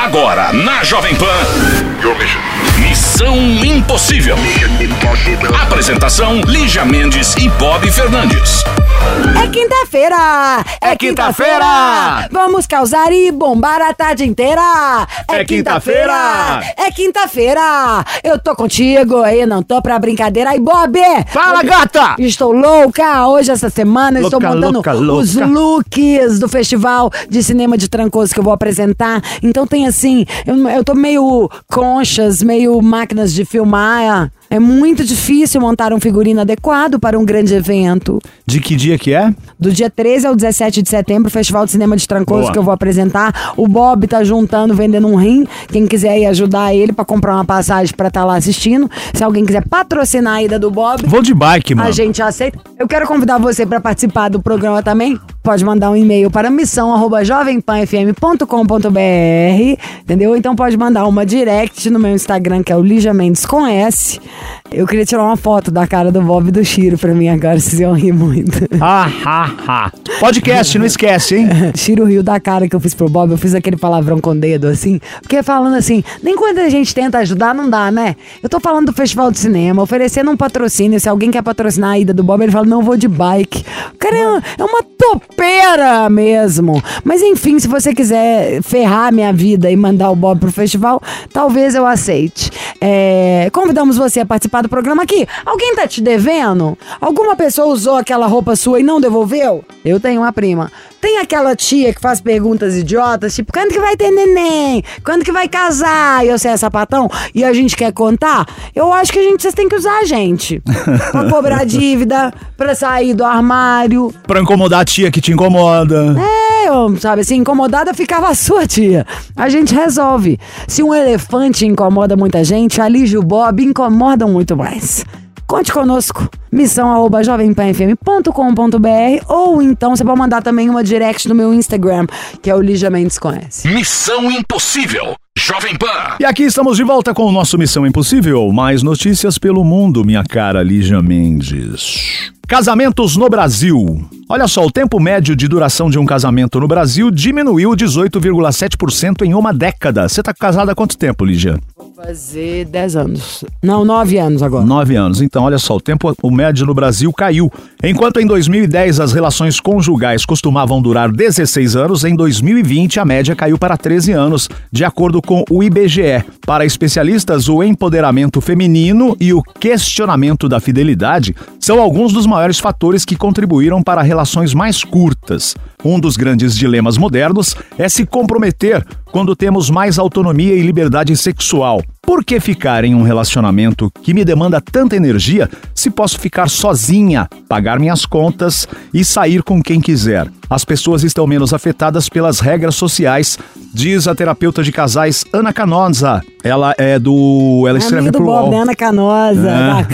Agora, na Jovem Pan, Missão Impossível. Apresentação, Lígia Mendes e Bob Fernandes. É quinta-feira! É quinta-feira! Vamos causar e bombar a tarde inteira! É quinta-feira! É quinta-feira! Eu tô contigo e não tô pra brincadeira. Aí, Bob! Fala, gata! Estou louca! Hoje, essa semana, estou montando os looks do Festival de Cinema de Trancoso que eu vou apresentar. Então tem assim, eu tô meio conchas, meio máquinas de filmar. É muito difícil montar um figurino adequado para um grande evento. De que dia que é? Do dia 13 ao 17 de setembro, Festival de Cinema de Trancoso. Boa. Que eu vou apresentar. O Bob tá juntando, vendendo um rim. Quem quiser ir ajudar ele pra comprar uma passagem pra estar lá assistindo. Se alguém quiser patrocinar a ida do Bob, vou de bike, mano. A gente aceita. Eu quero convidar você pra participar do programa também. Pode mandar um e-mail para missão@jovempanfm.com.br, entendeu? Então pode mandar uma direct no meu Instagram, que é o Lígia Mendes com S. Eu queria tirar uma foto da cara do Bob e do Chiro pra mim agora, vocês iam rir muito. Podcast, não esquece, hein? Chiro riu da cara que eu fiz pro Bob, eu fiz aquele palavrão com o dedo, assim, porque falando assim, nem quando a gente tenta ajudar, não dá, né? Eu tô falando do Festival de Cinema, oferecendo um patrocínio, se alguém quer patrocinar a ida do Bob, ele fala, não, vou de bike. O cara é uma topeira mesmo. Mas enfim, se você quiser ferrar a minha vida e mandar o Bob pro festival, talvez eu aceite. Convidamos você a participar do programa aqui. Alguém tá te devendo? Alguma pessoa usou aquela roupa sua e não devolveu? Eu tenho uma prima. Tem aquela tia que faz perguntas idiotas, tipo, quando que vai ter neném? Quando que vai casar? E você é sapatão? E a gente quer contar? Eu acho que vocês têm que usar a gente. Pra cobrar dívida, pra sair do armário. Pra incomodar a tia que te incomoda. Sabe assim, incomodada ficava a sua tia. A gente resolve. Se um elefante incomoda muita gente, a Lígia e o Bob incomodam muito mais. Conte conosco, missão@jovempanfm.com.br, ou então você pode mandar também uma direct no meu Instagram, que é o Lígia Mendes com S. Missão Impossível, Jovem Pan. E aqui estamos de volta com o nosso Missão Impossível. Mais notícias pelo mundo, minha cara Lígia Mendes. Casamentos no Brasil. Olha só, o tempo médio de duração de um casamento no Brasil diminuiu 18,7% em uma década. Você tá casada há quanto tempo, Lígia? Vou fazer 10 anos. Não, 9 anos agora. 9 anos. Então, olha só, o médio no Brasil caiu. Enquanto em 2010 as relações conjugais costumavam durar 16 anos, em 2020 a média caiu para 13 anos, de acordo com o IBGE. Para especialistas, o empoderamento feminino e o questionamento da fidelidade são alguns dos maiores fatores que contribuíram para relações mais curtas. Um dos grandes dilemas modernos é se comprometer quando temos mais autonomia e liberdade sexual. Por que ficar em um relacionamento que me demanda tanta energia se posso ficar sozinha, pagar minhas contas e sair com quem quiser? As pessoas estão menos afetadas pelas regras sociais, diz a terapeuta de casais Ana Canosa. Ela escreve pro Bob, UOL. né, Ana Canosa,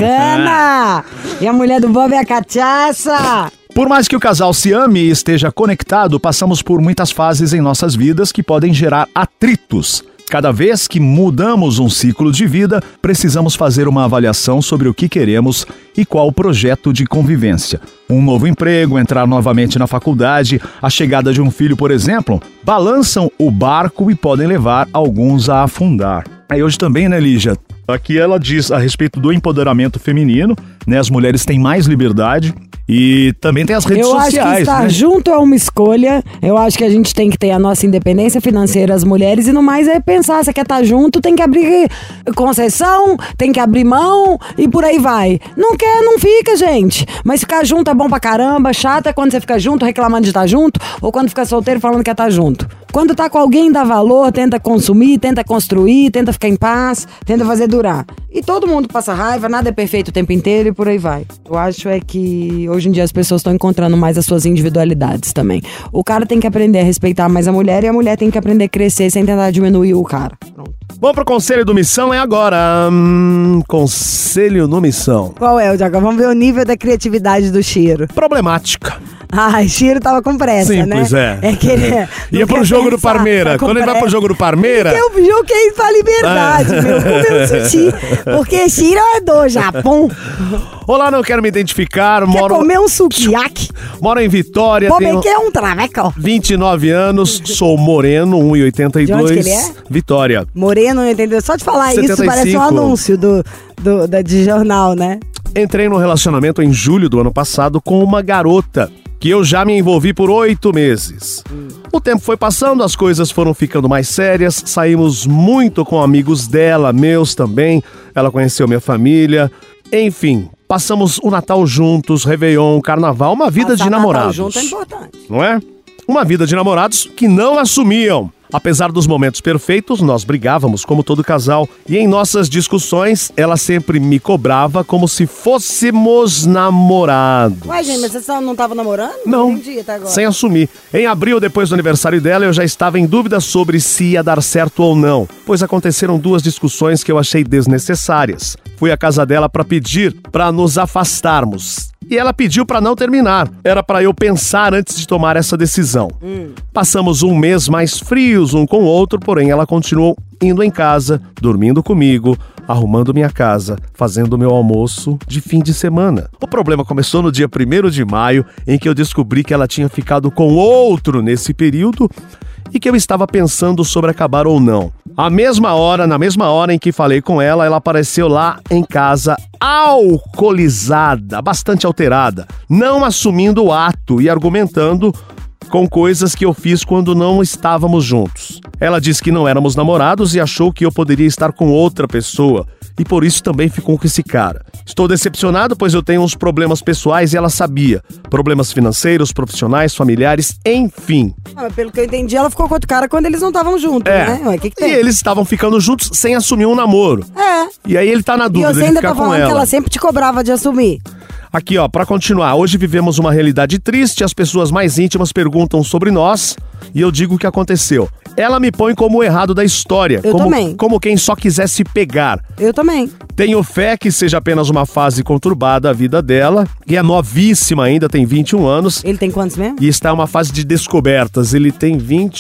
bacana! E a mulher do Bob é a cachaça! Por mais que o casal se ame e esteja conectado, passamos por muitas fases em nossas vidas que podem gerar atritos. Cada vez que mudamos um ciclo de vida, precisamos fazer uma avaliação sobre o que queremos e qual o projeto de convivência. Um novo emprego, entrar novamente na faculdade, a chegada de um filho, por exemplo, balançam o barco e podem levar alguns a afundar. Aí hoje também, né, Lígia? Aqui ela diz a respeito do empoderamento feminino, né? As mulheres têm mais liberdade. E também tem as redes sociais. Eu acho que estar junto é uma escolha. Eu acho que a gente tem que ter a nossa independência financeira, as mulheres, e no mais é pensar, você quer estar junto, tem que abrir concessão, tem que abrir mão e por aí vai. Não quer, não fica, gente. Mas ficar junto é bom pra caramba. Chato é quando você fica junto reclamando de estar junto, ou quando fica solteiro falando que quer estar junto. Quando tá com alguém, dá valor, tenta consumir, tenta construir, tenta ficar em paz, tenta fazer durar. E todo mundo passa raiva, nada é perfeito o tempo inteiro e por aí vai. Eu acho que hoje em dia as pessoas estão encontrando mais as suas individualidades também. O cara tem que aprender a respeitar mais a mulher e a mulher tem que aprender a crescer sem tentar diminuir o cara. Pronto. Vamos pro Conselho do Missão, é agora. Conselho no Missão. Qual é, Diago? Vamos ver o nível da criatividade do Chiro. Problemática. Ai, Chiro tava com pressa, Simples, né? é. É que ele ia pro jogo do Parmeira. Quando ele vai pro jogo do Parmeira... Eu joguei pra liberdade, meu. Com meu sushi. Porque Chiro é do Japão. Olá, não quero me identificar. Quer comer um sukiyaki? Moro em Vitória, Pô, tenho bem que é um traveco. 29 anos, sou moreno, 1,82. De onde que ele é? Vitória. Moreno, não entendeu? Só de falar 75. isso parece um anúncio de jornal, né? Entrei num relacionamento em julho do ano passado com uma garota que eu já me envolvi por 8 meses. O tempo foi passando, as coisas foram ficando mais sérias, saímos muito com amigos dela, meus também, ela conheceu minha família, enfim, passamos o Natal juntos, Réveillon, Carnaval, uma vida de namorados. Natal junto é importante. Não é? Uma vida de namorados que não assumiam. Apesar dos momentos perfeitos, nós brigávamos como todo casal. E em nossas discussões, ela sempre me cobrava como se fôssemos namorados. Ué, gente, mas você não tava namorando? Não, entendi até agora. sem assumir. Em abril, depois do aniversário dela, eu já estava em dúvida sobre se ia dar certo ou não, pois aconteceram 2 discussões que eu achei desnecessárias. Fui à casa dela para pedir para nos afastarmos. E ela pediu para não terminar. Era para eu pensar antes de tomar essa decisão. Passamos um mês mais frios um com o outro, porém ela continuou indo em casa, dormindo comigo, arrumando minha casa, fazendo meu almoço de fim de semana. O problema começou no dia 1º de maio, em que eu descobri que ela tinha ficado com outro nesse período e que eu estava pensando sobre acabar ou não. Na mesma hora em que falei com ela, ela apareceu lá em casa alcoolizada, bastante alterada, não assumindo o ato e argumentando com coisas que eu fiz quando não estávamos juntos. Ela disse que não éramos namorados e achou que eu poderia estar com outra pessoa, e por isso também ficou com esse cara. Estou decepcionado, pois eu tenho uns problemas pessoais e ela sabia. Problemas financeiros, profissionais, familiares, enfim. Mas pelo que eu entendi, ela ficou com outro cara quando eles não estavam juntos, né? Ué, que tem? E eles estavam ficando juntos sem assumir um namoro. E aí ele tá na dúvida de ficar com ela. E você ainda tá falando que ela sempre te cobrava de assumir. Aqui, ó, pra continuar. Hoje vivemos uma realidade triste, as pessoas mais íntimas perguntam sobre nós e eu digo o que aconteceu. Ela me põe como o errado da história. Eu também. Como quem só quisesse pegar. Eu também. Tenho fé que seja apenas uma fase conturbada a vida dela, que é novíssima ainda, tem 21 anos. Ele tem quantos mesmo? E está em uma fase de descobertas. Ele tem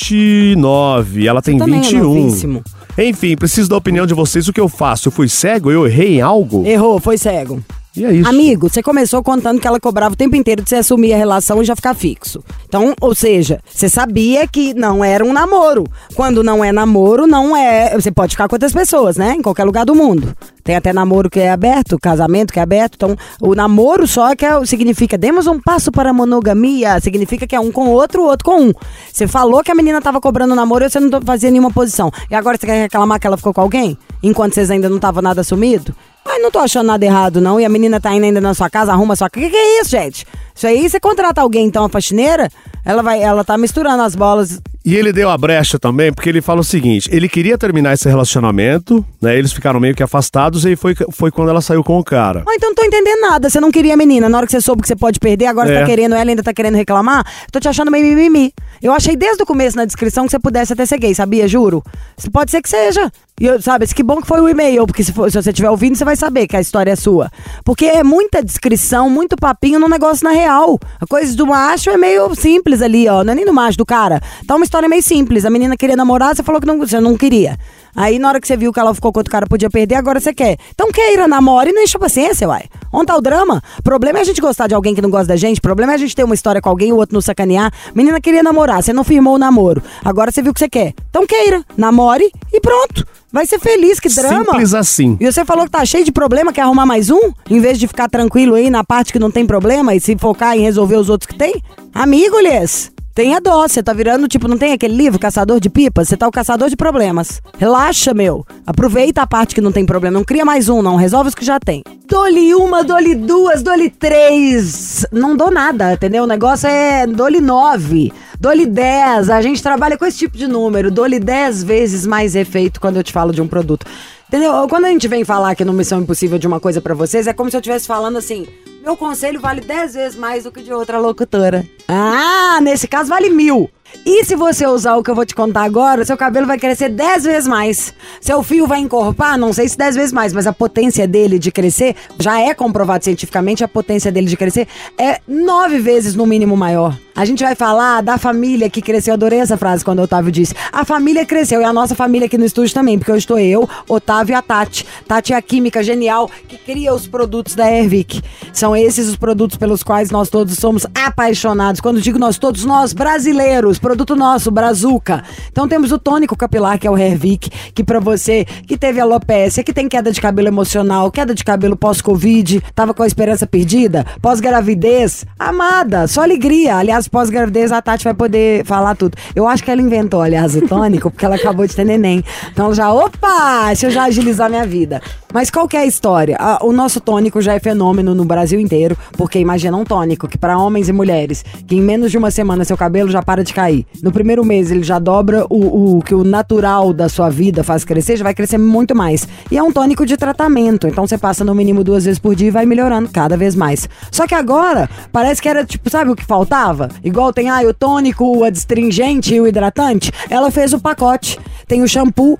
29, ela tem 21. É novíssimo. Enfim, preciso da opinião de vocês. O que eu faço? Eu fui cego? Eu errei em algo? Errou, foi cego. E é isso. Amigo, você começou contando que ela cobrava o tempo inteiro de você assumir a relação e já ficar fixo. Então, ou seja, você sabia que não era um namoro. Quando não é namoro, não é... Você pode ficar com outras pessoas, né? Em qualquer lugar do mundo. Tem até namoro que é aberto, casamento que é aberto. Então, o namoro só que significa demos um passo para a monogamia. Significa que é um com o outro com um. Você falou que a menina tava cobrando namoro e você não fazia nenhuma posição. E agora você quer reclamar que ela ficou com alguém? Enquanto vocês ainda não estavam nada assumido? Mas não tô achando nada errado, não. E a menina tá indo ainda na sua casa, arruma a sua casa. Que é isso, gente? Isso aí, você contrata alguém, então, uma faxineira, ela tá misturando as bolas. E ele deu a brecha também, porque ele fala o seguinte, ele queria terminar esse relacionamento, né? Eles ficaram meio que afastados e foi quando ela saiu com o cara. Ah, então não tô entendendo nada. Você não queria a menina. Na hora que você soube que você pode perder, agora você tá querendo ela, ainda tá querendo reclamar. Tô te achando meio mimimi. Eu achei desde o começo na descrição que você pudesse até ser gay, sabia? Juro. Pode ser que seja. E eu, sabe, que bom que foi o e-mail, porque se você estiver ouvindo, você vai saber que a história é sua. Porque é muita descrição, muito papinho no negócio na real. A coisa do macho é meio simples ali, ó. Não é nem do macho, do cara. Tá uma história meio simples. A menina queria namorar, você falou que você não queria. Aí na hora que você viu que ela ficou com outro cara, podia perder, agora você quer. Então queira, namore e não encha a paciência, uai. Onde tá o drama? O problema é a gente gostar de alguém que não gosta da gente. O problema é a gente ter uma história com alguém e o outro não sacanear. Menina queria namorar, você não firmou o namoro. Agora você viu o que você quer. Então queira, namore e pronto. Vai ser feliz, que drama. Simples assim. E você falou que tá cheio de problema, quer arrumar mais um? Em vez de ficar tranquilo aí na parte que não tem problema e se focar em resolver os outros que tem? Amigo, Lês, tenha dó, você tá virando, tipo, não tem aquele livro, Caçador de Pipas? Você tá o caçador de problemas. Relaxa, meu. Aproveita a parte que não tem problema, não cria mais um, não. Resolve os que já tem. Dou-lhe uma, dou-lhe duas, dou-lhe três. Não dou nada, entendeu? O negócio é dou-lhe 9. Dou-lhe 10, a gente trabalha com esse tipo de número. Dou-lhe 10 vezes mais efeito quando eu te falo de um produto. Entendeu? Quando a gente vem falar aqui no Missão Impossível de uma coisa pra vocês, é como se eu estivesse falando assim, meu conselho vale 10 vezes mais do que de outra locutora. Ah, nesse caso vale 1000. E se você usar o que eu vou te contar agora, seu cabelo vai crescer 10 vezes mais. Seu fio vai encorpar, não sei se 10 vezes mais, mas a potência dele de crescer, já é comprovado cientificamente, a potência dele de crescer é 9 vezes no mínimo maior. A gente vai falar da família que cresceu, adorei essa frase quando o Otávio disse. A família cresceu, e a nossa família aqui no estúdio também, porque hoje estou eu, Otávio e a Tati. Tati é a química genial que cria os produtos da Hervik. São esses os produtos pelos quais nós todos somos apaixonados. Quando digo nós todos, nós brasileiros, produto nosso, Brazuca. Então temos o tônico capilar, que é o Hervik, que pra você que teve alopécia, que tem queda de cabelo emocional, queda de cabelo pós-Covid, tava com a esperança perdida, pós-gravidez, amada, só alegria. Aliás, pós-gravidez a Tati vai poder falar tudo. Eu acho que ela inventou, aliás, o tônico, porque ela acabou de ter neném. Então ela já, opa, deixa eu já agilizar minha vida. Mas qual que é a história? O nosso tônico já é fenômeno no Brasil inteiro, porque imagina um tônico que para homens e mulheres, que em menos de uma semana seu cabelo já para de cair. No primeiro mês ele já dobra o que o natural da sua vida faz crescer, já vai crescer muito mais. E é um tônico de tratamento, então você passa no mínimo 2 vezes por dia e vai melhorando cada vez mais. Só que agora, parece que era tipo, sabe o que faltava? Igual tem o tônico, o adstringente e o hidratante. Ela fez o pacote. Tem o shampoo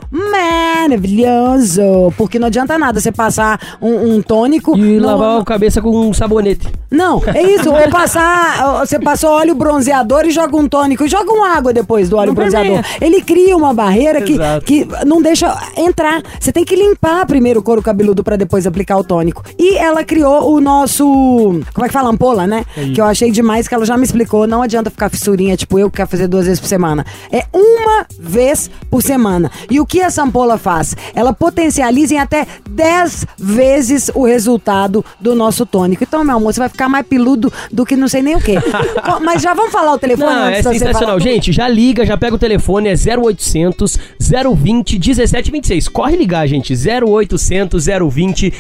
maravilhoso, porque não adianta nada você passar um tônico e lavar a cabeça com um sabonete. Não, é isso. Ou passar, você passou óleo bronzeador e joga um tônico e joga uma água depois do óleo bronzeador. Ele cria uma barreira que não deixa entrar. Você tem que limpar primeiro o couro cabeludo pra depois aplicar o tônico. E ela criou o nosso, como é que fala? Ampola, né? Que eu achei demais, que ela já me explicou. Não adianta ficar fissurinha, tipo eu que quero fazer 2 vezes por semana. É 1 vez por semana. E o que essa ampola faz? Ela potencializa em até 10 vezes o resultado do nosso tônico. Então, meu amor, você vai ficar mais peludo do que não sei nem o quê. Mas já vamos falar o telefone antes de você falar. Sensacional. Gente, já liga, já pega o telefone, é 0800 020 1726. Corre ligar, gente. 0800 020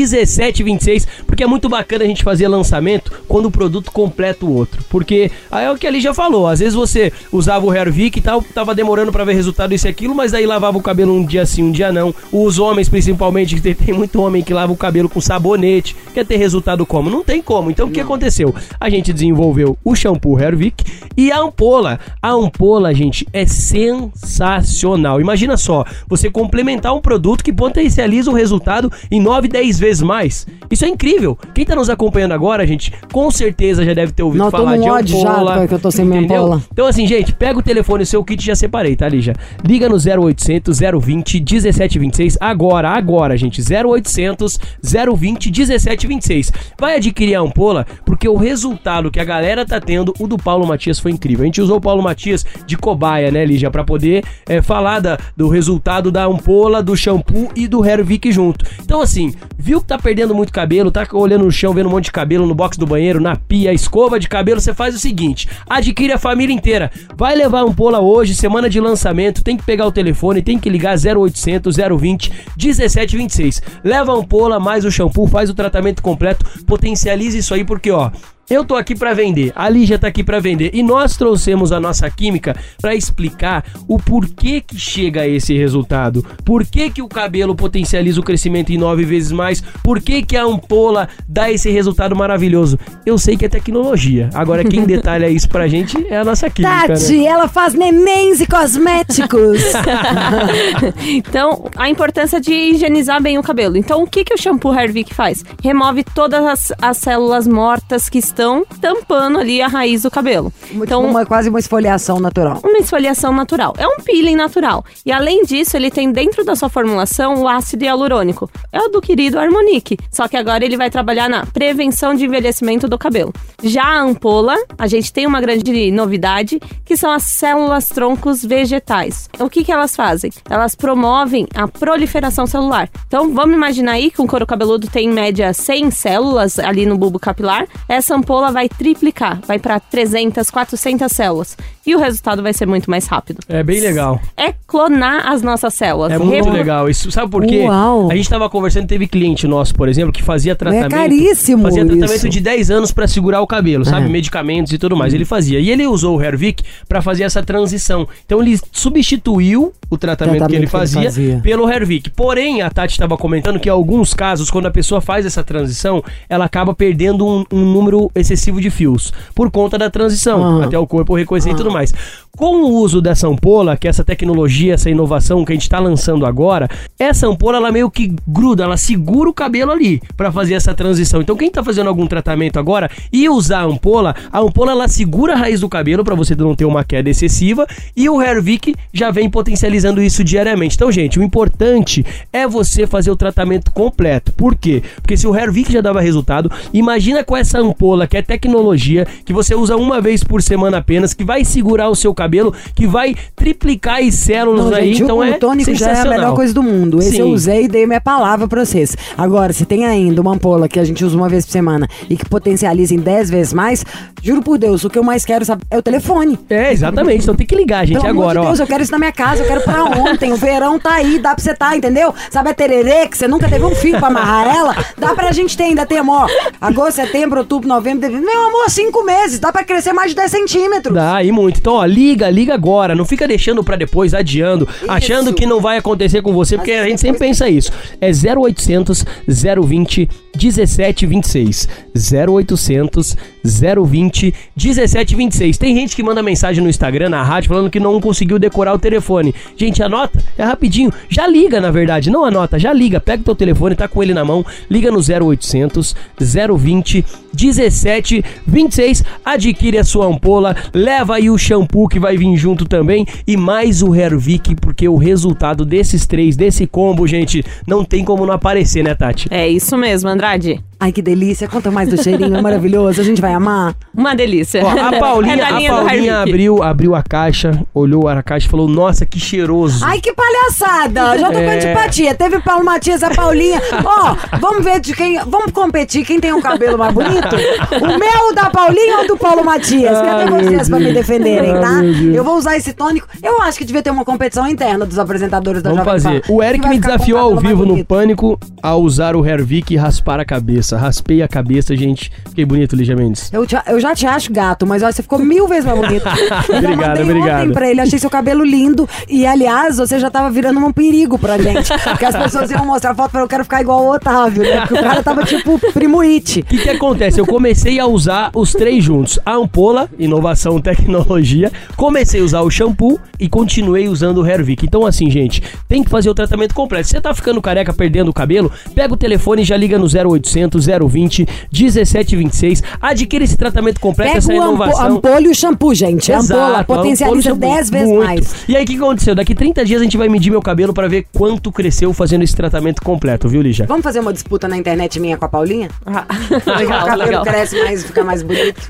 1726. Porque é muito bacana a gente fazer lançamento quando o produto completa o outro. Porque aí é o que ali já falou. Às vezes você usava o Hervik e tal, tava demorando pra ver resultado isso e aquilo, mas aí lavava o cabelo um dia sim, um dia não. Os homens, principalmente, que tem muito homem que lava o cabelo com sabonete. Quer ter resultado como? Não tem como. Então o que aconteceu? A gente desenvolveu o shampoo Hervik e a ampola. A ampola, gente, é sensacional. Imagina só, você complementar um produto que potencializa o resultado em 9, 10 vezes mais. Isso é incrível. Quem tá nos acompanhando agora, gente, com certeza já deve ter ouvido falar de ampola. Já, que eu tô sem minha ampola. Então assim, gente, pega o telefone, o seu kit já separei, tá, Lígia? Liga no 0800 020 1726 agora, gente. 0800 020 1726. Vai adquirir a ampola, porque o resultado que a galera tá tendo, o do Paulo Matias foi incrível. A gente usou o Paulo Matias de cobaia, né, Lígia, pra poder falar do resultado da ampola, do shampoo e do Hervik junto. Então assim, viu que tá perdendo muito cabelo, tá olhando no chão, vendo um monte de cabelo no box do banheiro, na pia, escova de cabelo, você faz o seguinte, adquire a família inteira. Vai levar a ampola hoje, semana de lançamento, tem que pegar o telefone, tem que ligar 0800 020 1726. Leva a ampola mais o shampoo, faz o tratamento completo, potencializa isso aí, porque ó, eu tô aqui pra vender, a Lígia tá aqui pra vender e nós trouxemos a nossa química pra explicar o porquê que chega a esse resultado, por que o cabelo potencializa o crescimento em 9 vezes mais, por que a ampola dá esse resultado maravilhoso. Eu sei que é tecnologia, agora quem detalha isso pra gente é a nossa química, Tati, né? Ela faz nenéns e cosméticos. Então, a importância de higienizar bem o cabelo. Então, o que o shampoo Hervik faz? Remove todas as células mortas que estão tampando ali a raiz do cabelo. Então, quase uma esfoliação natural. Uma esfoliação natural. É um peeling natural. E além disso, ele tem dentro da sua formulação o ácido hialurônico. É o do querido Harmonique. Só que agora ele vai trabalhar na prevenção de envelhecimento do cabelo. Já a ampola, a gente tem uma grande novidade, que são as células troncos vegetais. O que elas fazem? Elas promovem a proliferação celular. Então, vamos imaginar aí que um couro cabeludo tem em média 100 células ali no bulbo capilar. Essa ampola vai triplicar, vai para 300, 400 células. E o resultado vai ser muito mais rápido. É bem legal. É clonar as nossas células. É muito legal. Isso, sabe por quê? Uau. A gente tava conversando, teve cliente nosso, por exemplo, que fazia tratamento. É caríssimo. Fazia tratamento isso. de 10 anos pra segurar o cabelo, sabe? Medicamentos e tudo mais. Ele fazia. E ele usou o Hervik pra fazer essa transição. Então ele substituiu o tratamento que ele fazia pelo Hervik. Porém, a Tati estava comentando que em alguns casos, quando a pessoa faz essa transição, ela acaba perdendo um número excessivo de fios. Por conta da transição. Até o corpo reconhecer e tudo mais. Com o uso dessa ampola, que é essa tecnologia, essa inovação que a gente tá lançando agora, essa ampola, ela meio que gruda, ela segura o cabelo ali pra fazer essa transição. Então quem tá fazendo algum tratamento agora e usar a ampola ela segura a raiz do cabelo pra você não ter uma queda excessiva, e o Hervik já vem potencializando isso diariamente. Então, gente, o importante é você fazer o tratamento completo. Por quê? Porque se o Hervik já dava resultado, imagina com essa ampola, que é tecnologia, que você usa uma vez por semana apenas, que vai segurar o seu cabelo, que vai triplicar as células aí. Gente, então o tônico já é a melhor coisa do mundo. Esse eu usei e dei minha palavra pra vocês. Agora, se tem ainda uma ampola que a gente usa uma vez por semana e que potencializa em 10 vezes mais, juro por Deus, o que eu mais quero saber é o telefone. É, exatamente. Então tem que ligar, gente, Pelo agora, amor de Deus, eu quero isso na minha casa, eu quero pra ontem. O verão tá aí, dá pra você entendeu? Sabe a tererê, que você nunca teve um fio pra amarrar ela? Dá pra gente ter, ainda temos, ó, agosto, setembro, outubro, novembro, meu amor, 5 meses, dá pra crescer mais de 10 centímetros. Dá, e muito. Então, ó, liga agora, não fica deixando pra depois, adiando, achando que não vai acontecer com você, porque a gente sempre pensa isso. É 0800 020 1726. 0800 020 1726. Tem gente que manda mensagem no Instagram, na rádio, falando que não conseguiu decorar o telefone. Gente, anota, é rapidinho. Já liga, na verdade, não anota, já liga. Pega o teu telefone, tá com ele na mão, liga no 0800 020 1726. Adquire a sua ampola, leva aí o shampoo que vai vir junto também e mais o Hervik, porque o resultado desses três, desse combo, gente, não tem como não aparecer, né, Tati? É isso mesmo, Andrade. Ai, que delícia. Conta mais do cheirinho, é maravilhoso. A gente vai amar. Uma delícia. Ó, a Paulinha abriu a caixa, olhou a caixa e falou, nossa, que cheiroso. Ai, que palhaçada. Já tô com antipatia. Teve Paulo Matias, a Paulinha. Ó, vamos ver de quem... Vamos competir. Quem tem um cabelo mais bonito? O meu, da Paulinha ou do Paulo Matias? Cadê vocês pra me defenderem, tá? Eu vou usar esse tônico. Eu acho que devia ter uma competição interna dos apresentadores da Jovem Pan. Vamos fazer. O Eric me desafiou ao vivo no Pânico a usar o Hervik e raspar a cabeça. Raspei a cabeça, gente. Fiquei bonito, Lígia Mendes. Eu já te acho gato, mas olha, você ficou 1000 vezes mais bonito. Obrigado. Ontem pra ele, achei seu cabelo lindo. E, aliás, você já tava virando um perigo pra gente. Porque as pessoas iam mostrar foto pra eu quero ficar igual o Otávio, né? Porque o cara tava tipo Primo It. O que acontece? Eu comecei a usar os três juntos. A ampola, inovação, tecnologia. Comecei a usar o shampoo e continuei usando o Hervik. Então, assim, gente, tem que fazer o tratamento completo. Se você tá ficando careca, perdendo o cabelo, pega o telefone e já liga no 0800 020 1726. Adquire esse tratamento completo, pega essa inovação. A ampola e o shampoo, gente. A ampola potencializa 10 vezes mais. E aí, o que aconteceu? Daqui 30 dias a gente vai medir meu cabelo pra ver quanto cresceu fazendo esse tratamento completo, viu, Lígia? Vamos fazer uma disputa na internet minha com a Paulinha? Legal, o cabelo legal. cresce mais, fica mais bonito.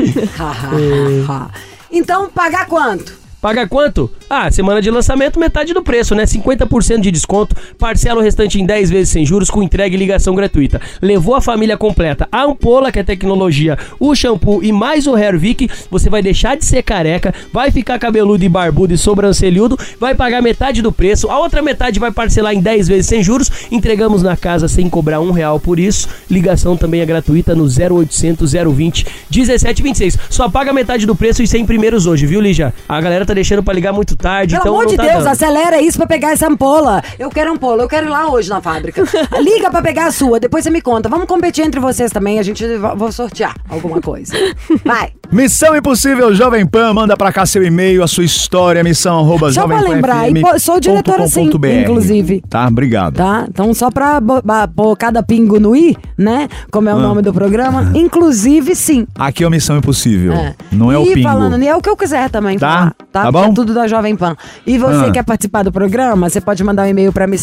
Então, pagar quanto? Paga quanto? Ah, semana de lançamento, metade do preço, né? 50% de desconto, parcela o restante em 10 vezes sem juros, com entrega e ligação gratuita. Levou a família completa, a ampola, que é tecnologia, o shampoo e mais o Hervik, você vai deixar de ser careca, vai ficar cabeludo e barbudo e sobrancelhudo, vai pagar metade do preço, a outra metade vai parcelar em 10 vezes sem juros, entregamos na casa sem cobrar R$1 por isso, ligação também é gratuita no 0800 020 1726. Só paga metade do preço e 100 primeiros hoje, viu, Lígia? A galera tá deixando pra ligar muito tarde, Pelo então amor não de tá Deus, dando. acelera isso pra pegar essa ampola. Eu quero ampola, eu quero ir lá hoje na fábrica. Liga pra pegar a sua, depois você me conta. Vamos competir entre vocês também, a gente vou sortear alguma coisa. Vai. Missão Impossível Jovem Pan, manda pra cá seu e-mail, a sua história, Só pra lembrar, sou diretora sim, inclusive. Tá, obrigado. Tá, então só pra pôr cada pingo no i, né, como é o nome do programa, inclusive sim. Aqui é o Missão Impossível, não é o E pingo. falando, é o que eu quiser também falar, Tá bom? É tudo da Jovem Pan. E você quer participar do programa, você pode mandar um e-mail pra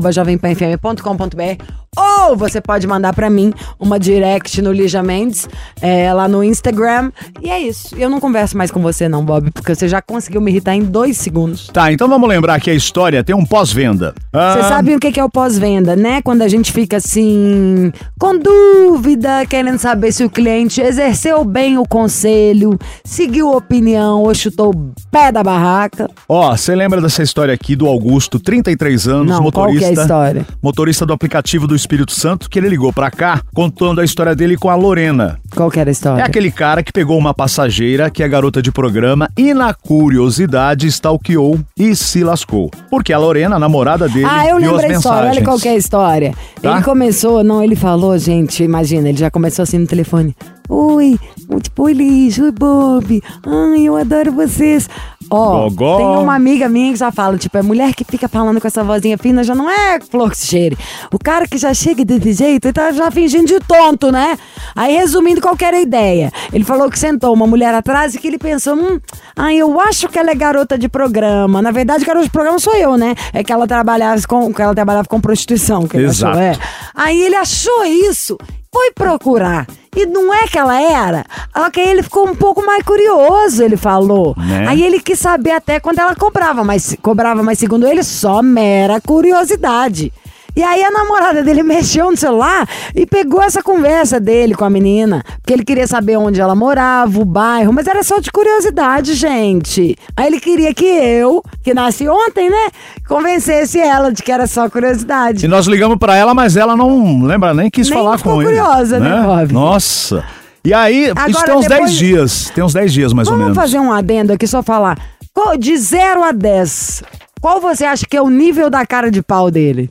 missão@jovempanfm.com.br ou você pode mandar pra mim uma direct no Lígia Mendes, lá no Instagram. E é isso. Eu não converso mais com você não, Bob, porque você já conseguiu me irritar em 2 segundos. Tá, então vamos lembrar que a história tem um pós-venda. Você sabe o que é o pós-venda, né? Quando a gente fica assim, com dúvida, querendo saber se o cliente exerceu bem o conselho, seguiu a opinião ou chutou o pé da barraca. Ó, você lembra dessa história aqui do Augusto, 33 anos, Não, motorista. qual que é a história? Motorista do aplicativo do Espírito Santo, que ele ligou pra cá contando a história dele com a Lorena. Qual que era a história? É aquele cara que pegou uma passageira que é garota de programa e na curiosidade stalkeou e se lascou. Porque a Lorena, a namorada dele, eu viu lembro as a história, mensagens. olha qual que é a história. Tá? Ele começou, ele falou, gente, imagina, ele já começou assim no telefone. Oi, tipo, oi Lígia, oi Bob, ai, eu adoro vocês. Ó, Gogó. tem uma amiga minha que já fala, tipo, é mulher que fica falando com essa vozinha fina, já não é flor que se cheire. O cara que já chega desse jeito, ele tá já fingindo de tonto, né? Aí, resumindo, qual que era a ideia? Ele falou que sentou uma mulher atrás e que ele pensou, eu acho que ela é garota de programa. Na verdade, garota de programa sou eu, né? É que ela trabalhava com prostituição, que ele Exato. achou, Aí ele achou isso, foi procurar. E não é que ela era. Ok, ele ficou um pouco mais curioso, ele falou. Né? Aí ele quis saber até quando ela cobrava, mas segundo ele, só mera curiosidade. E aí a namorada dele mexeu no celular e pegou essa conversa dele com a menina. Porque ele queria saber onde ela morava, o bairro, mas era só de curiosidade, gente. Aí ele queria que eu, que nasci ontem, né, convencesse ela de que era só curiosidade. E nós ligamos pra ela, mas ela não lembra nem quis Nem falar ficou com ele. curiosa, né, Bob? Nossa. E aí, isso Agora, tem uns 10 depois- dias. Tem uns 10 dias, mais ou Vamos menos. fazer um adendo aqui, só falar. De 0 a 10, qual você acha que é o nível da cara de pau dele?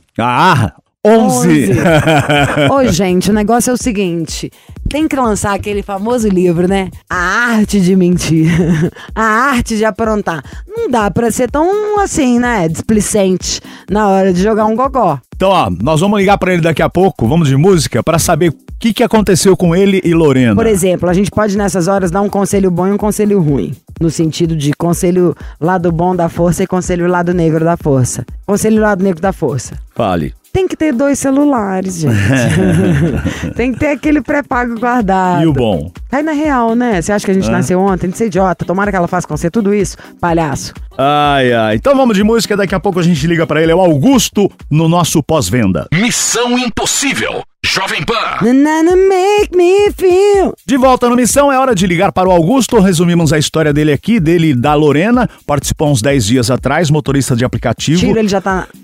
11. Ô, gente, o negócio é o seguinte. Tem que lançar aquele famoso livro, né? A arte de mentir. A arte de aprontar. Não dá pra ser tão, assim, né? Displicente na hora de jogar um gogó. Então, ó, nós vamos ligar pra ele daqui a pouco, vamos de música, pra saber o que aconteceu com ele e Lorena. Por exemplo, a gente pode nessas horas dar um conselho bom e um conselho ruim. No sentido de conselho lado bom da força e conselho lado negro da força. Conselho lado negro da força. Fale. Tem que ter 2 celulares, gente. Tem que ter aquele pré-pago guardado. E o bom? Cai na real, né? Você acha que a gente nasceu ontem? Não sei, idiota. Tomara que ela faça com você tudo isso, palhaço. Ai, ai. Então vamos de música, daqui a pouco a gente liga pra ele. É o Augusto no nosso pós-venda. Missão Impossível. Jovem Pan. Nanana make me feel. De volta no Missão, é hora de ligar para o Augusto. Resumimos a história dele aqui, dele e da Lorena. Participou uns 10 dias atrás, motorista de aplicativo. Tira, ele já tá...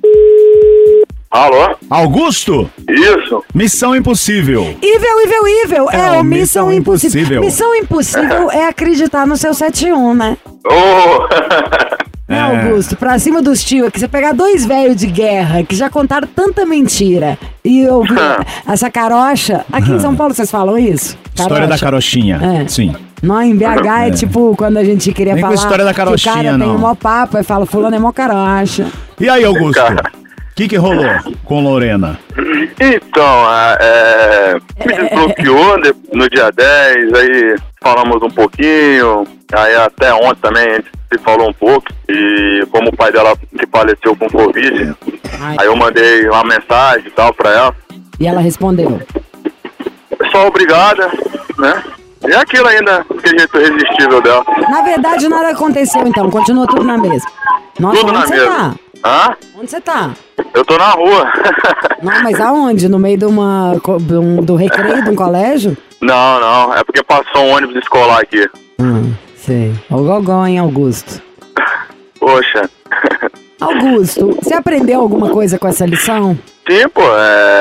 Alô? Augusto, Isso? Missão Impossível. Evil. É o Missão Impossível. Impossível. Missão Impossível é acreditar no seu 71, né? Ô! Né, Augusto? Pra cima dos tios, que você pegar 2 velhos de guerra que já contaram tanta mentira e ouvir essa carocha. Aqui em São Paulo vocês falam isso? História da carochinha. É. Sim. Não, em BH é tipo quando a gente queria Nem com falar história da que o carochinha, cara não. tem o maior papo, aí fala, fulano é mó carocha. E aí, Augusto? O que rolou com Lorena? Então, me desbloqueou no dia 10, aí falamos um pouquinho, aí até ontem também a gente se falou um pouco, e como o pai dela que faleceu com Covid, aí eu mandei uma mensagem e tal pra ela. E ela respondeu. Só obrigada, né? E aquilo ainda, aquele jeito irresistível dela. Na verdade, nada aconteceu, então. Continua tudo na mesma. Nossa, Tudo onde na você mesma. tá? Hã? Onde você tá? Eu tô na rua. Não, mas aonde? No meio do recreio de um colégio? Não, é porque passou um ônibus escolar aqui. Sei. O gogó, hein, Augusto? Poxa. Augusto, você aprendeu alguma coisa com essa lição? Sim, pô,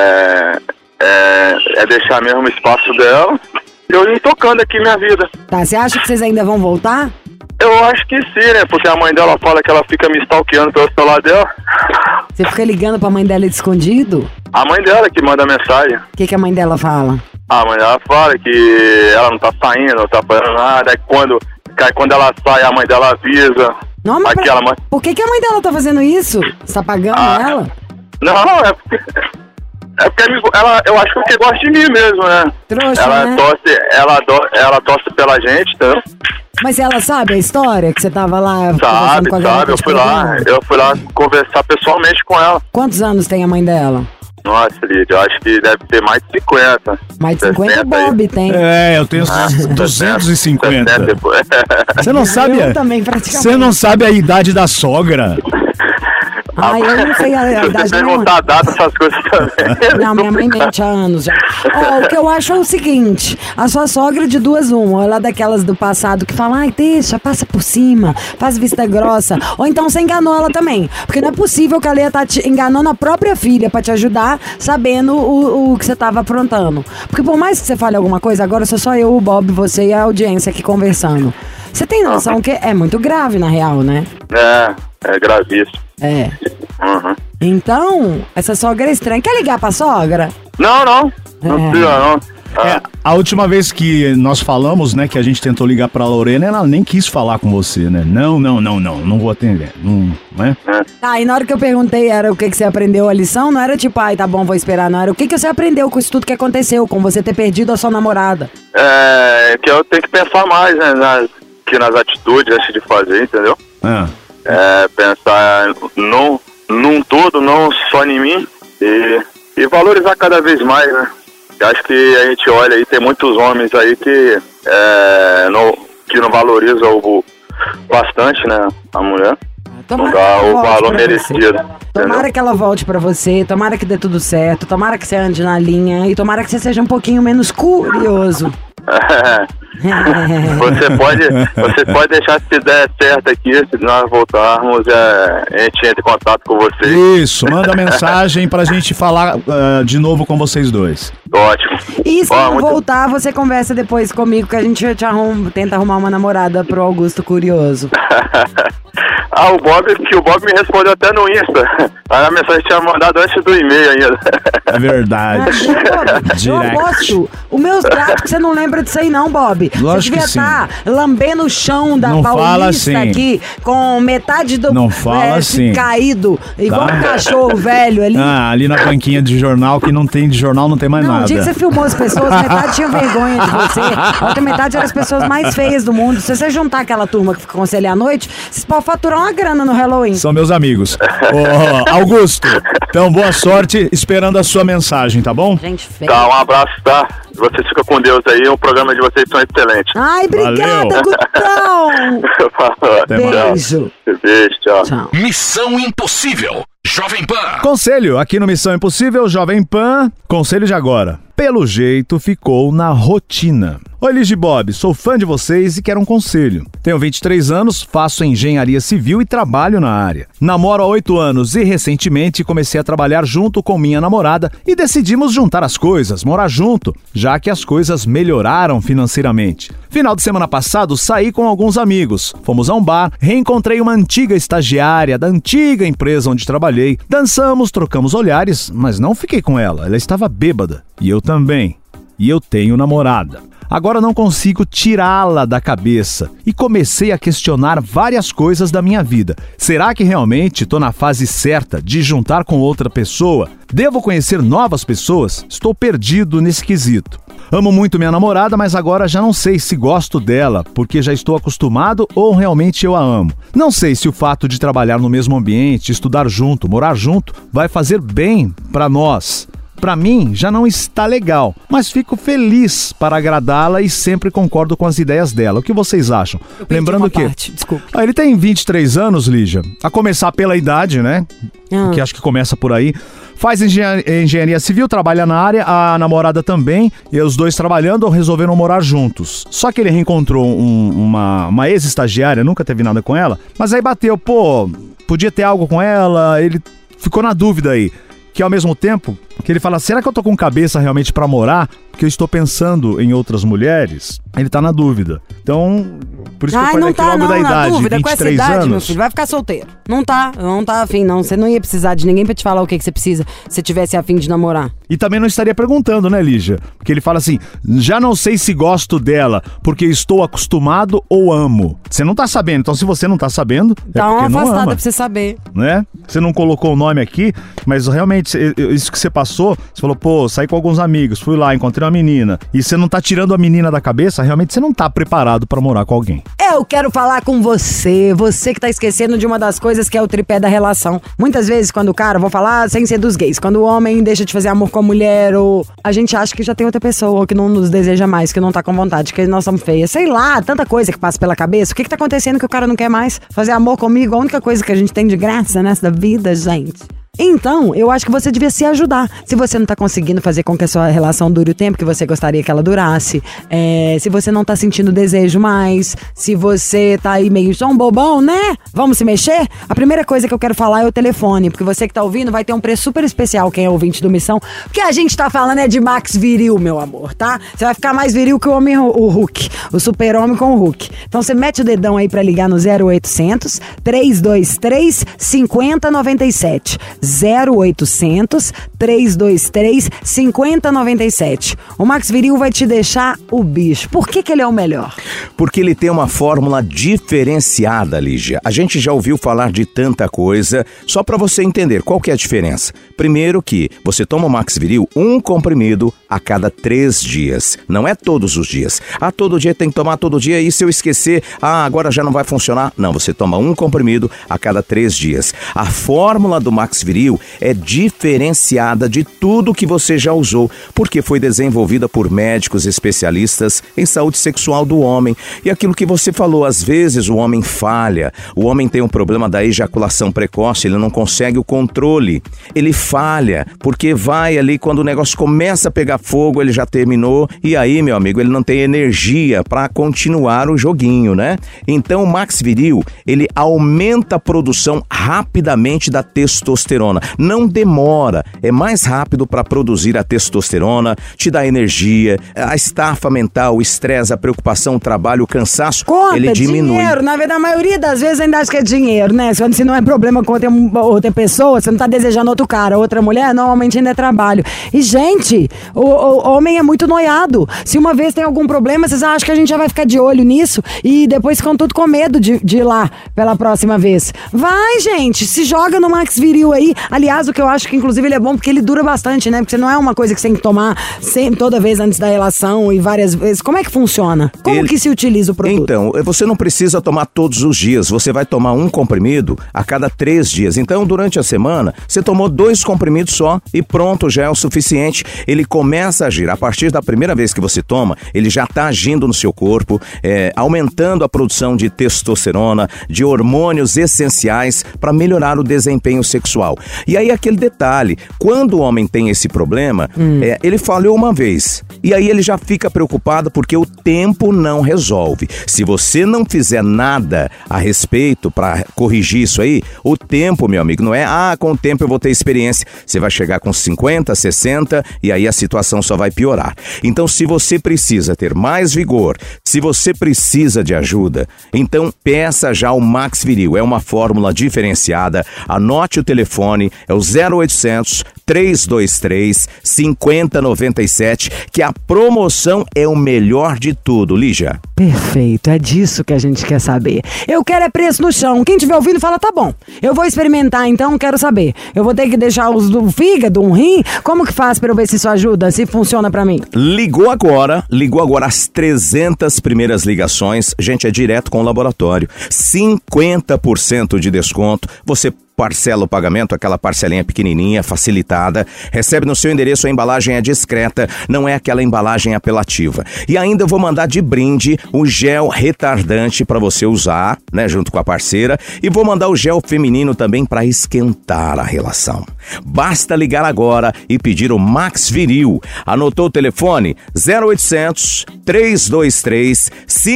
é deixar mesmo o espaço dela. Eu ir tocando aqui minha vida. Tá, você acha que vocês ainda vão voltar? Eu acho que sim, né? Porque a mãe dela fala que ela fica me stalkeando pelo celular dela. Você fica ligando pra mãe dela de escondido? A mãe dela que manda mensagem. O que a mãe dela fala? A mãe dela fala que ela não tá saindo, não tá fazendo nada. Aí quando ela sai, a mãe dela avisa. Não, mas Aquela mãe... por que a mãe dela tá fazendo isso? Você tá pagando ela? Não, é porque eu acho que gosta de mim mesmo, né? Trouxa, ela né? ela torce pela gente, então. Mas ela sabe a história que você tava lá conversando com a garota Sabe, de programa? eu fui lá conversar pessoalmente com ela. Quantos anos tem a mãe dela? Nossa, Lídia, eu acho que deve ter mais de 50. Mais de 50 60 Bob aí. tem. Eu tenho 250. 60 depois. Você não sabe? Eu também, praticamente. Você não sabe a idade da sogra? Ai, eu não sei a Se idade você da minha mãe. perguntar a data, essas coisas também. Não, minha mãe mente há anos já. Ó, o que eu acho é o seguinte: a sua sogra de 2 uma, ela é daquelas do passado que fala, ai, deixa, passa por cima, faz vista grossa. Ou então você enganou ela também. Porque não é possível que ela ia estar te enganando a própria filha pra te ajudar, sabendo o que você tava aprontando. Porque por mais que você fale alguma coisa, agora sou só eu, o Bob, você e a audiência aqui conversando. Você tem noção que é muito grave, na real, né? É gravíssimo. É. Uhum. Então, essa sogra é estranha. Quer ligar pra sogra? Não precisa não. A última vez que nós falamos, né, que a gente tentou ligar pra Lorena, ela nem quis falar com você, né? Não vou atender, não é? Tá, e na hora que eu perguntei era o que você aprendeu a lição, não era tipo, ai, tá bom, vou esperar, não era o que você aprendeu com isso tudo que aconteceu, com você ter perdido a sua namorada? Que eu tenho que pensar mais, né, nas atitudes antes de fazer, entendeu? Pensar num todo, não só em mim, e valorizar cada vez mais, né? Acho que a gente olha aí, tem muitos homens aí que não valorizam bastante, né, a mulher. Não dá o valor merecido. Tomara que ela volte pra você, tomara que dê tudo certo, tomara que você ande na linha e tomara que você seja um pouquinho menos curioso. Você pode deixar se der certo aqui, se nós voltarmos, a gente entra em contato com vocês. Isso, manda mensagem pra gente falar de novo com vocês dois. Ótimo. E se não voltar, você conversa depois comigo que a gente tenta arrumar uma namorada pro Augusto Curioso. O Bob me respondeu até no Insta. A mensagem tinha mandado antes do e-mail ainda. É verdade. Eu aposto. O meu gato, você não lembra disso aí não, Bob. Lógico você devia estar lambendo o chão da Paulista aqui, com metade do caído, igual um cachorro velho ali. Ali na banquinha de jornal, que não tem de jornal, não tem mais nada. No dia que você filmou as pessoas, metade tinha vergonha de você, a outra metade eram as pessoas mais feias do mundo. Se você juntar aquela turma que fica com você ali à noite, vocês podem faturar uma grana no Halloween. São meus amigos. Augusto, então boa sorte, esperando a sua mensagem, tá bom? Gente feia. Tá, um abraço, tá? Vocês ficam com Deus aí, o programa de vocês são excelentes. Ai, obrigada, Gutão! Beijo. Beijo, tchau. Missão Impossível, Jovem Pan. Conselho aqui no Missão Impossível, Jovem Pan. Conselho de agora. Pelo jeito, ficou na rotina. Oi, Liz e Bob, sou fã de vocês e quero um conselho. Tenho 23 anos, faço engenharia civil e trabalho na área. Namoro há 8 anos e recentemente comecei a trabalhar junto com minha namorada e decidimos juntar as coisas, morar junto, já que as coisas melhoraram financeiramente. Final de semana passado, saí com alguns amigos. Fomos a um bar, reencontrei uma antiga estagiária da antiga empresa onde trabalhei. Dançamos, trocamos olhares, mas não fiquei com ela. Ela estava bêbada. E eu também. E eu tenho namorada. Agora não consigo tirá-la da cabeça e comecei a questionar várias coisas da minha vida. Será que realmente estou na fase certa de juntar com outra pessoa? Devo conhecer novas pessoas? Estou perdido nesse quesito. Amo muito minha namorada, mas agora já não sei se gosto dela, porque já estou acostumado ou realmente eu a amo. Não sei se o fato de trabalhar no mesmo ambiente, estudar junto, morar junto, vai fazer bem para nós. Pra mim, já não está legal, mas fico feliz para agradá-la e sempre concordo com as ideias dela. O que vocês acham? Lembrando que... Desculpa. Ele tem 23 anos, Lígia. A começar pela idade, né? Que acho que começa por aí. Faz engenharia civil, trabalha na área, a namorada também, e os dois trabalhando resolveram morar juntos. Só que ele reencontrou uma ex-estagiária, nunca teve nada com ela, mas aí bateu, podia ter algo com ela, ele ficou na dúvida aí. Que ao mesmo tempo, que ele fala, será que eu tô com cabeça realmente pra morar? Porque eu estou pensando em outras mulheres. Ele tá na dúvida. Então, por isso que eu falei aqui logo da idade, dúvida, 23 com essa idade, anos. meu filho, vai ficar solteiro. Não tá afim, não. Você não ia precisar de ninguém pra te falar o que você precisa se tivesse afim de namorar. E também não estaria perguntando, né, Lígia? Porque ele fala assim, já não sei se gosto dela, porque estou acostumado ou amo. Você não tá sabendo, então se você não tá sabendo, dá é uma porque não afastada ama, pra você saber. né? Você não colocou o nome aqui, mas realmente, isso que você passou, você falou, saí com alguns amigos, fui lá, encontrei uma menina, e você não tá tirando a menina da cabeça, realmente você não tá preparado pra morar com alguém. Eu quero falar com você que tá esquecendo de uma das coisas que é o tripé da relação. Muitas vezes, quando o cara, vou falar sem ser dos gays, quando o homem deixa de fazer amor com a mulher, ou a gente acha que já tem outra pessoa, ou que não nos deseja mais, que não tá com vontade, que nós somos feias, sei lá, tanta coisa que passa pela cabeça. O que tá acontecendo que o cara não quer mais fazer amor comigo? A única coisa que a gente tem de graça nessa vida, gente. Então, eu acho que você devia se ajudar. Se você não tá conseguindo fazer com que a sua relação dure o tempo que você gostaria que ela durasse, se você não tá sentindo desejo mais, se você tá aí meio só um bobão, né? Vamos se mexer? A primeira coisa que eu quero falar é o telefone, porque você que tá ouvindo vai ter um preço super especial, quem é ouvinte do Missão. O que a gente tá falando é de Max Viril, meu amor, tá? Você vai ficar mais viril que o homem, o Hulk, o super-homem com o Hulk. Então você mete o dedão aí pra ligar no 0800 323 5097. 0800 323 5097. O Max Viril vai te deixar o bicho. Por que ele é o melhor? Porque ele tem uma fórmula diferenciada, Lígia. A gente já ouviu falar de tanta coisa, só para você entender qual que é a diferença. Primeiro que você toma o Max Viril, um comprimido a cada 3 dias. Não é todos os dias. Todo dia tem que tomar todo dia e se eu esquecer, agora já não vai funcionar. Não, você toma um comprimido a cada 3 dias. A fórmula do Max Viril é diferenciada de tudo que você já usou, porque foi desenvolvida por médicos especialistas em saúde sexual do homem. E aquilo que você falou, às vezes o homem falha, o homem tem um problema da ejaculação precoce, ele não consegue o controle, ele falha, porque vai ali, quando o negócio começa a pegar fogo, ele já terminou, e aí, meu amigo, ele não tem energia para continuar o joguinho, né? Então o Max Viril, ele aumenta a produção rapidamente da testosterona, não demora, é mais rápido para produzir a testosterona, te dá energia, a estafa mental, o estresse, a preocupação, o trabalho, o cansaço, ele diminui. Dinheiro, na verdade, a maioria das vezes ainda acha que é dinheiro, né? Se não é problema com outra pessoa, você não tá desejando outro cara, outra mulher, normalmente ainda é trabalho. E, gente, o homem é muito noiado. Se uma vez tem algum problema, vocês acham que a gente já vai ficar de olho nisso e depois ficam tudo com medo de ir lá pela próxima vez. Vai, gente, se joga no Max Viril aí. Aliás, o que eu acho que inclusive ele é bom porque ele dura bastante, né? Porque não é uma coisa que você tem que tomar sempre, toda vez antes da relação e várias vezes. Como é que funciona? Como que se utiliza o produto? Então, você não precisa tomar todos os dias. Você vai tomar um comprimido a cada 3 dias. Então, durante a semana, você tomou 2 comprimidos só e pronto, já é o suficiente. Ele começa a agir. A partir da primeira vez que você toma, ele já está agindo no seu corpo, aumentando a produção de testosterona, de hormônios essenciais para melhorar o desempenho sexual. E aí aquele detalhe, quando o homem tem esse problema, ele falhou uma vez. E aí ele já fica preocupado porque o tempo não resolve. Se você não fizer nada a respeito para corrigir isso aí, o tempo, meu amigo, não é, com o tempo eu vou ter experiência. Você vai chegar com 50, 60 e aí a situação só vai piorar. Então, se você precisa ter mais vigor, se você precisa de ajuda, então peça já o Max Viril. É uma fórmula diferenciada. Anote o telefone, é o 0800 323 5097, que a promoção é o melhor de tudo, Lígia. Perfeito, é disso que a gente quer saber. Eu quero é preço no chão. Quem estiver ouvindo fala, tá bom. Eu vou experimentar, então quero saber. Eu vou ter que deixar os do fígado, um rim? Como que faz pra eu ver se isso ajuda, se funciona pra mim? Ligou agora as 300 primeiras ligações, gente, é direto com o laboratório. 50% de desconto, você parcela o pagamento, aquela parcelinha pequenininha, facilitada, recebe no seu endereço, a embalagem é discreta, não é aquela embalagem apelativa. E ainda eu vou mandar de brinde o gel retardante para você usar, né, junto com a parceira, e vou mandar o gel feminino também para esquentar a relação. Basta ligar agora e pedir o Max Viril. Anotou o telefone? 0800 323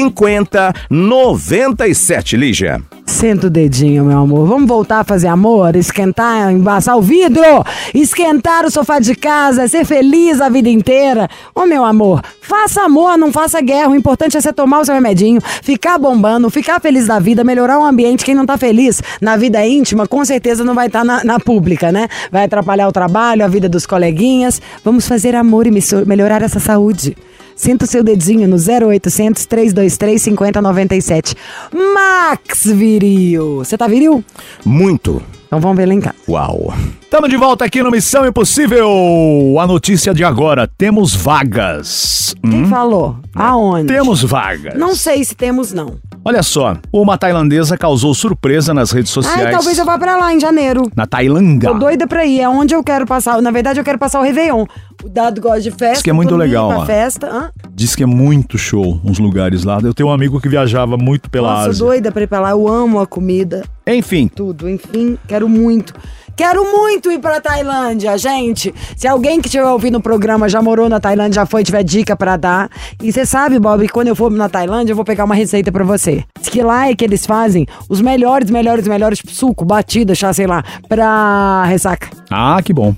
5097, Lígia. Senta o dedinho, meu amor. Vamos voltar a fazer amor, esquentar, embaçar o vidro, esquentar o sofá de casa, ser feliz a vida inteira. Ô, meu amor, faça amor, não faça guerra. O importante é você tomar o seu remedinho, ficar bombando, ficar feliz da vida, melhorar o ambiente. Quem não tá feliz na vida íntima, com certeza não vai estar na pública, né? Vai atrapalhar o trabalho, a vida dos coleguinhas. Vamos fazer amor e melhorar essa saúde. Sinta o seu dedinho no 0800 323 5097. Max Viril. Você tá viril? Muito. Então vamos ver lá em casa. Uau. Estamos de volta aqui no Missão Impossível. A notícia de agora, temos vagas. Quem falou? Aonde? Temos vagas. Não sei se temos, não. Olha só, uma tailandesa causou surpresa nas redes sociais. Talvez eu vá pra lá em janeiro. Na Tailândia. Tô doida pra ir, é onde eu quero passar. Na verdade, eu quero passar o Réveillon. O Dado gosta de festa. Diz que é muito legal lá. Festa. Diz que é muito show uns lugares lá. Eu tenho um amigo que viajava muito pela Ásia. Nossa, doida pra ir pra lá. Eu amo a comida. Enfim. Tudo, enfim, quero muito. Quero muito ir pra Tailândia, gente. Se alguém que estiver ouvindo o programa já morou na Tailândia, já foi, tiver dica pra dar. E você sabe, Bob, que quando eu for na Tailândia, eu vou pegar uma receita pra você. Diz que lá é que eles fazem os melhores, tipo suco, batida, chá, sei lá, pra ressaca. Ah, que bom.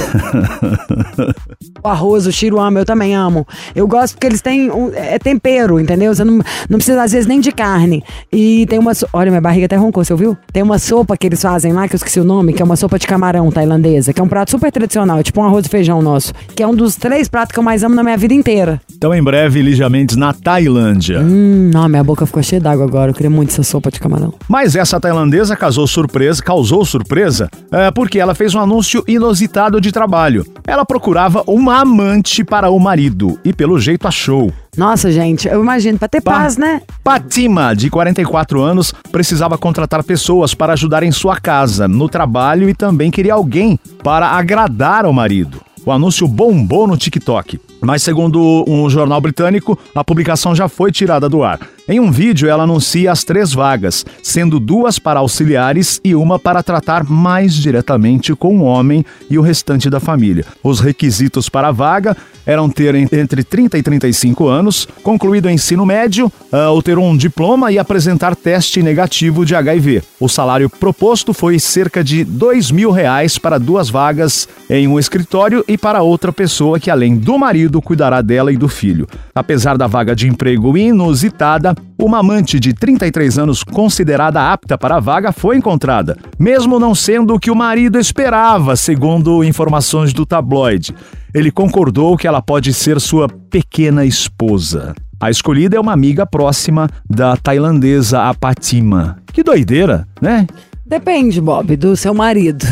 O arroz, o Chiro ama, eu também amo. Eu gosto porque eles têm tempero, entendeu? Você não precisa, às vezes, nem de carne. E tem uma... Olha, minha barriga até roncou, você ouviu? Tem uma sopa que eles fazem lá, que eu esqueci o nome, que é uma sopa de camarão tailandesa, que é um prato super tradicional, é tipo um arroz e feijão nosso, que é um dos 3 pratos que eu mais amo na minha vida inteira. Então, em breve, Lígia Mendes na Tailândia. Não, minha boca ficou cheia d'água agora, eu queria muito essa sopa de camarão. Mas essa tailandesa causou surpresa, porque ela fez um anúncio inusitado de trabalho. Ela procurava uma amante para o marido e, pelo jeito, achou. Nossa, gente, eu imagino, pra ter paz, né? Patima, de 44 anos, precisava contratar pessoas para ajudar em sua casa, no trabalho e também queria alguém para agradar ao marido. O anúncio bombou no TikTok, mas segundo um jornal britânico, a publicação já foi tirada do ar. Em um vídeo, ela anuncia as 3 vagas, sendo 2 para auxiliares e 1 para tratar mais diretamente com o homem e o restante da família. Os requisitos para a vaga eram ter entre 30 e 35 anos, concluído o ensino médio, ou ter um diploma e apresentar teste negativo de HIV. O salário proposto foi cerca de R$2.000 para 2 vagas em um escritório e para outra pessoa que, além do marido, cuidará dela e do filho. Apesar da vaga de emprego inusitada, uma amante de 33 anos considerada apta para a vaga foi encontrada, mesmo não sendo o que o marido esperava, segundo informações do tabloide. Ele concordou que ela pode ser sua pequena esposa. A escolhida é uma amiga próxima da tailandesa, a Patima. Que doideira, né? Depende, Bob, do seu marido.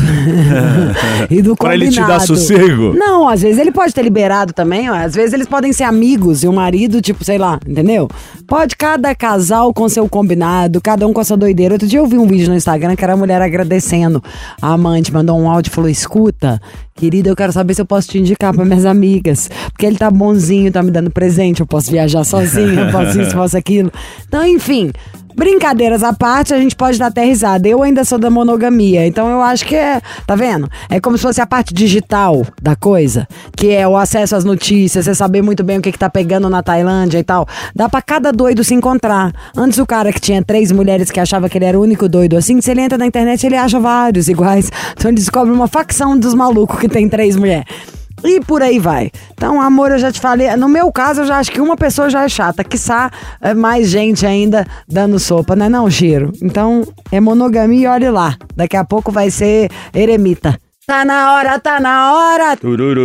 E do combinado. Pra ele te dar sossego? Não, às vezes ele pode ter liberado também, ó. Às vezes eles podem ser amigos e o marido, tipo, sei lá, entendeu? Pode cada casal com seu combinado, cada um com a sua doideira. Outro dia eu vi um vídeo no Instagram que era a mulher agradecendo. A amante mandou um áudio e falou: escuta, querida, eu quero saber se eu posso te indicar para minhas amigas, porque ele tá bonzinho, tá me dando presente, eu posso viajar sozinha, eu posso isso, posso aquilo. Então, enfim... Brincadeiras à parte, a gente pode dar até risada. Eu ainda sou da monogamia, então eu acho que tá vendo? É como se fosse a parte digital da coisa, que é o acesso às notícias, você saber muito bem o que tá pegando na Tailândia e tal. Dá pra cada doido se encontrar. Antes o cara que tinha 3 mulheres que achava que ele era o único doido assim, se ele entra na internet ele acha vários iguais. Então ele descobre uma facção dos malucos que tem 3 mulheres. E por aí vai. Então, amor, eu já te falei. No meu caso, eu já acho que uma pessoa já é chata. Quiçá mais gente ainda dando sopa, não é não, Chiro? Então, é monogamia e olhe lá. Daqui a pouco vai ser eremita. Tá na hora, tá na hora.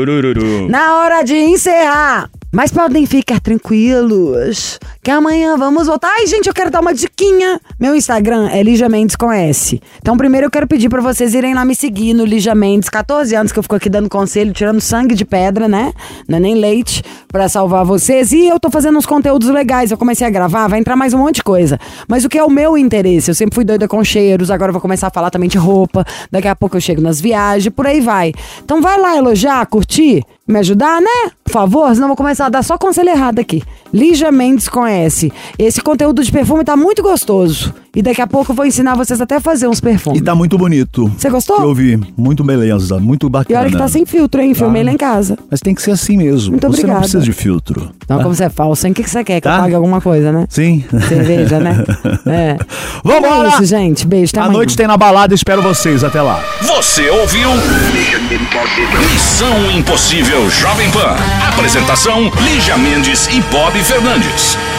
Na hora de encerrar. Mas podem ficar tranquilos, que amanhã vamos voltar. Ai, gente, eu quero dar uma diquinha. Meu Instagram é Lígia Mendes com S. Então, primeiro eu quero pedir pra vocês irem lá me seguir no Lígia Mendes. 14 anos que eu fico aqui dando conselho, tirando sangue de pedra, né? Não é nem leite, pra salvar vocês. E eu tô fazendo uns conteúdos legais. Eu comecei a gravar, vai entrar mais um monte de coisa. Mas o que é o meu interesse? Eu sempre fui doida com cheiros, agora eu vou começar a falar também de roupa. Daqui a pouco eu chego nas viagens, por aí vai. Então vai lá elogiar, curtir, me ajudar, né? Por favor, senão eu vou começar a dar só conselho errado aqui. Lígia Mendes com S. Esse conteúdo de perfume tá muito gostoso. E daqui a pouco eu vou ensinar vocês até a fazer uns perfumes. E tá muito bonito. Você gostou? Eu vi. Muito beleza, muito bacana. E olha que tá sem filtro, hein? Filmei lá em casa. Mas tem que ser assim mesmo. Muito Você obrigada. não precisa de filtro. Não, como você é falso, hein? O que você quer? Que eu pague alguma coisa, né? Sim. Cerveja, né? É. Vambora! É isso, gente. Beijo, até A amanhã. noite tem na balada, espero vocês. Até lá. Você ouviu? Missão Impossível Jovem Pan. Apresentação: Lígia Mendes e Bob Fernandes.